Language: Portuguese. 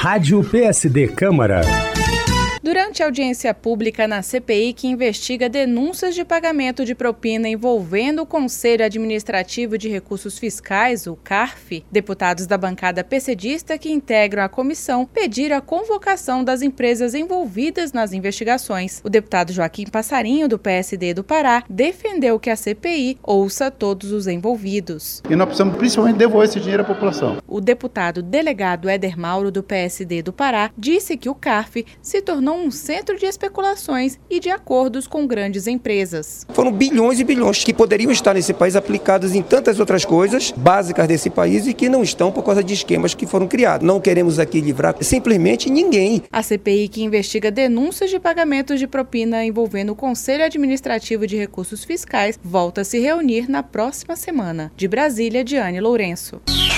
Rádio PSD Câmara. Durante a audiência pública na CPI que investiga denúncias de pagamento de propina envolvendo o Conselho Administrativo de Recursos Fiscais, o CARF, deputados da bancada PCdista que integram a comissão pediram a convocação das empresas envolvidas nas investigações. O deputado Joaquim Passarinho, do PSD do Pará, defendeu que a CPI ouça todos os envolvidos. E nós precisamos principalmente devolver esse dinheiro à população. O deputado delegado Éder Mauro, do PSD do Pará, disse que o CARF se tornou um centro de especulações e de acordos com grandes empresas. Foram bilhões e bilhões que poderiam estar nesse país aplicados em tantas outras coisas básicas desse país e que não estão por causa de esquemas que foram criados. Não queremos aqui livrar simplesmente ninguém. A CPI que investiga denúncias de pagamentos de propina envolvendo o Conselho Administrativo de Recursos Fiscais volta a se reunir na próxima semana. De Brasília, Diane Lourenço.